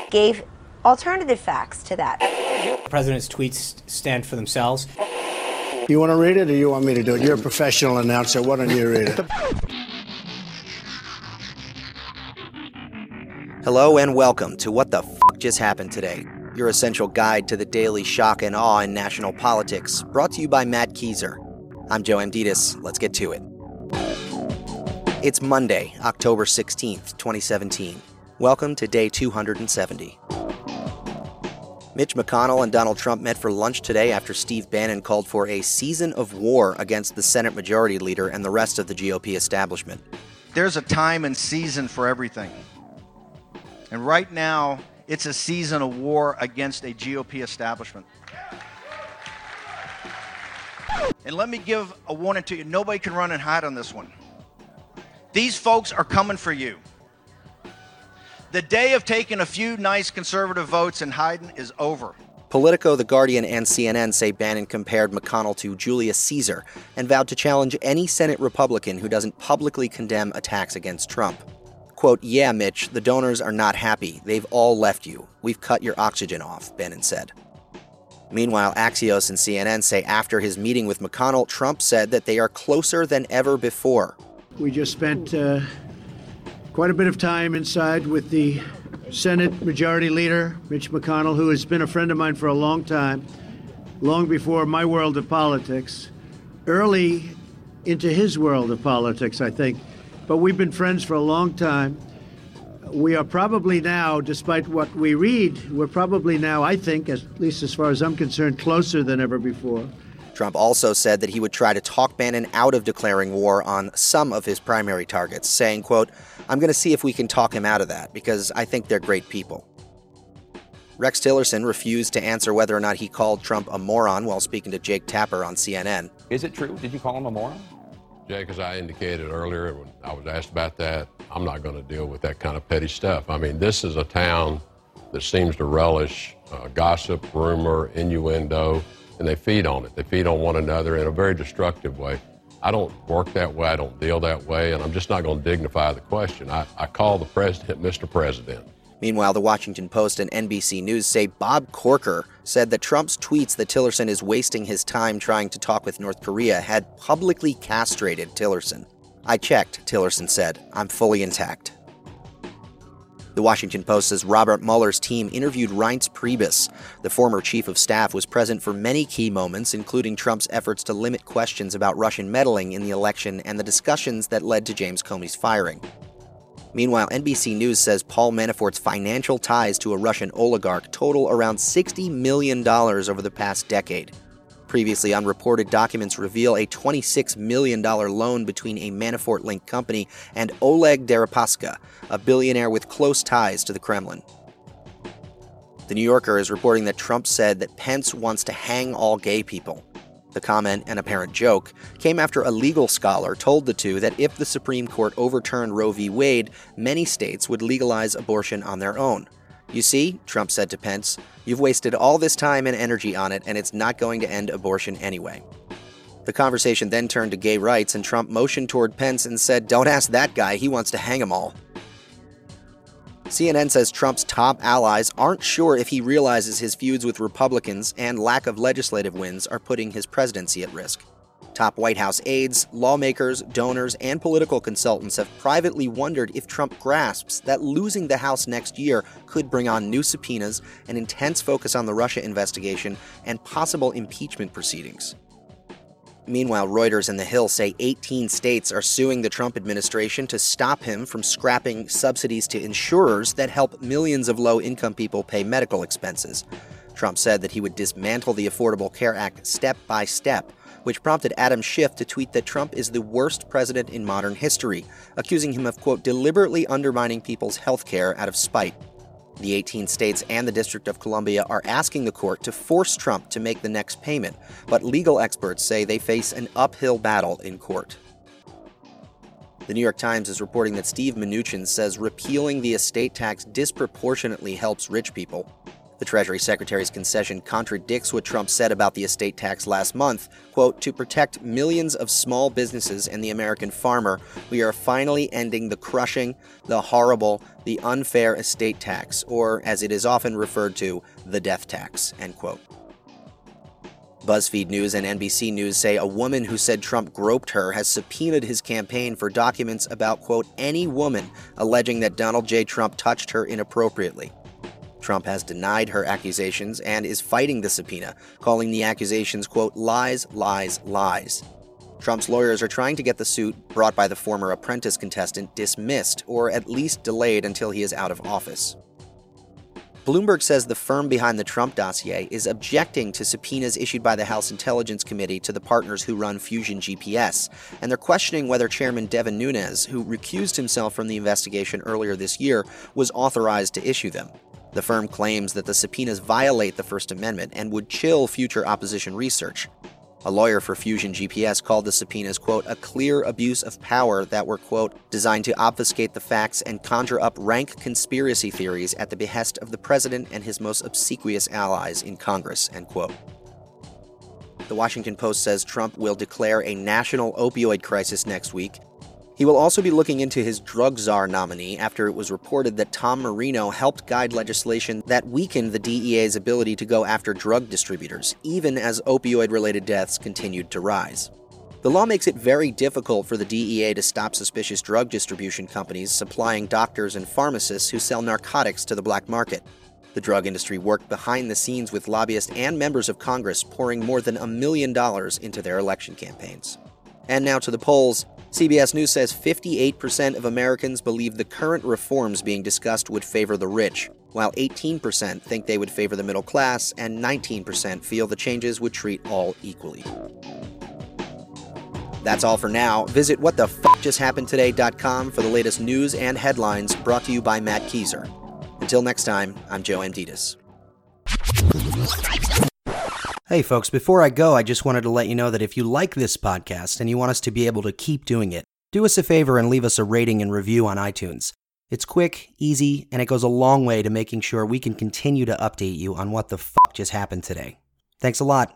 gave alternative facts to that. The president's tweets stand for themselves. You want to read it or you want me to do it? You're a professional announcer. Why don't you read it? Hello and welcome to What the F*** Just Happened Today, your essential guide to the daily shock and awe in national politics, brought to you by Matt Kieser. I'm Joe Amditis. Let's get to it. It's Monday, October 16th, 2017. Welcome to day 270. Mitch McConnell and Donald Trump met for lunch today after Steve Bannon called for a season of war against the Senate Majority Leader and the rest of the GOP establishment. There's a time and season for everything. And right now, it's a season of war against a GOP establishment. And let me give a warning to you. Nobody can run and hide on this one. These folks are coming for you. The day of taking a few nice conservative votes and hiding is over. Politico, The Guardian, and CNN say Bannon compared McConnell to Julius Caesar and vowed to challenge any Senate Republican who doesn't publicly condemn attacks against Trump. Quote, "Yeah, Mitch, the donors are not happy. They've all left you. We've cut your oxygen off," Bannon said. Meanwhile, Axios and CNN say after his meeting with McConnell, Trump said that they are closer than ever before. We just spent quite a bit of time inside with the Senate Majority Leader, Mitch McConnell, who has been a friend of mine for a long time, long before my world of politics, early into his world of politics, I think. But we've been friends for a long time. We are probably now, despite what we read, we're probably now, I think, at least as far as I'm concerned, closer than ever before. Trump also said that he would try to talk Bannon out of declaring war on some of his primary targets, saying, quote, "I'm going to see if we can talk him out of that, because I think they're great people." Rex Tillerson refused to answer whether or not he called Trump a moron while speaking to Jake Tapper on CNN. Is it true? Did you call him a moron? Jake, as I indicated earlier when I was asked about that, I'm not going to deal with that kind of petty stuff. I mean, this is a town that seems to relish gossip, rumor, innuendo, and they feed on it. They feed on one another in a very destructive way. I don't work that way. I don't deal that way, and I'm just not going to dignify the question. I call the president Mr. President. Meanwhile, the Washington Post and NBC News say Bob Corker said that Trump's tweets that Tillerson is wasting his time trying to talk with North Korea had publicly castrated Tillerson. "I checked," Tillerson said. "I'm fully intact." The Washington Post says Robert Mueller's team interviewed Reince Priebus. The former chief of staff was present for many key moments, including Trump's efforts to limit questions about Russian meddling in the election and the discussions that led to James Comey's firing. Meanwhile, NBC News says Paul Manafort's financial ties to a Russian oligarch total around $60 million over the past decade. Previously unreported documents reveal a $26 million loan between a Manafort-linked company and Oleg Deripaska, a billionaire with close ties to the Kremlin. The New Yorker is reporting that Trump said that Pence wants to hang all gay people. The comment, an apparent joke, came after a legal scholar told the two that if the Supreme Court overturned Roe v. Wade, many states would legalize abortion on their own. "You see," Trump said to Pence, "you've wasted all this time and energy on it, and it's not going to end abortion anyway." The conversation then turned to gay rights, and Trump motioned toward Pence and said, "Don't ask that guy, he wants to hang them all." CNN says Trump's top allies aren't sure if he realizes his feuds with Republicans and lack of legislative wins are putting his presidency at risk. Top White House aides, lawmakers, donors, and political consultants have privately wondered if Trump grasps that losing the House next year could bring on new subpoenas, an intense focus on the Russia investigation, and possible impeachment proceedings. Meanwhile, Reuters and The Hill say 18 states are suing the Trump administration to stop him from scrapping subsidies to insurers that help millions of low-income people pay medical expenses. Trump said that he would dismantle the Affordable Care Act step by step, which prompted Adam Schiff to tweet that Trump is the worst president in modern history, accusing him of, quote, deliberately undermining people's health care out of spite. The 18 states and the District of Columbia are asking the court to force Trump to make the next payment, but legal experts say they face an uphill battle in court. The New York Times is reporting that Steve Mnuchin says repealing the estate tax disproportionately helps rich people. The Treasury Secretary's concession contradicts what Trump said about the estate tax last month. Quote, "To protect millions of small businesses and the American farmer, we are finally ending the crushing, the horrible, the unfair estate tax, or as it is often referred to, the death tax," end quote. BuzzFeed News and NBC News say a woman who said Trump groped her has subpoenaed his campaign for documents about, quote, "any woman alleging that Donald J. Trump touched her inappropriately." Trump has denied her accusations and is fighting the subpoena, calling the accusations, quote, "lies, lies, lies." Trump's lawyers are trying to get the suit brought by the former Apprentice contestant dismissed or at least delayed until he is out of office. Bloomberg says the firm behind the Trump dossier is objecting to subpoenas issued by the House Intelligence Committee to the partners who run Fusion GPS, and they're questioning whether Chairman Devin Nunes, who recused himself from the investigation earlier this year, was authorized to issue them. The firm claims that the subpoenas violate the First Amendment and would chill future opposition research. A lawyer for Fusion GPS called the subpoenas, quote, "a clear abuse of power that were, quote, designed to obfuscate the facts and conjure up rank conspiracy theories at the behest of the president and his most obsequious allies in Congress," end quote. The Washington Post says Trump will declare a national opioid crisis next week. He will also be looking into his drug czar nominee after it was reported that Tom Marino helped guide legislation that weakened the DEA's ability to go after drug distributors, even as opioid-related deaths continued to rise. The law makes it very difficult for the DEA to stop suspicious drug distribution companies supplying doctors and pharmacists who sell narcotics to the black market. The drug industry worked behind the scenes with lobbyists and members of Congress pouring more than $1 million into their election campaigns. And now to the polls. CBS News says 58% of Americans believe the current reforms being discussed would favor the rich, while 18% think they would favor the middle class, and 19% feel the changes would treat all equally. That's all for now. Visit whatthefjusthappenedtoday.com for the latest news and headlines, brought to you by Matt Kieser. Until next time, I'm Joe Amditas. Hey folks, before I go, I just wanted to let you know that if you like this podcast and you want us to be able to keep doing it, do us a favor and leave us a rating and review on iTunes. It's quick, easy, and it goes a long way to making sure we can continue to update you on what the fuck just happened today. Thanks a lot.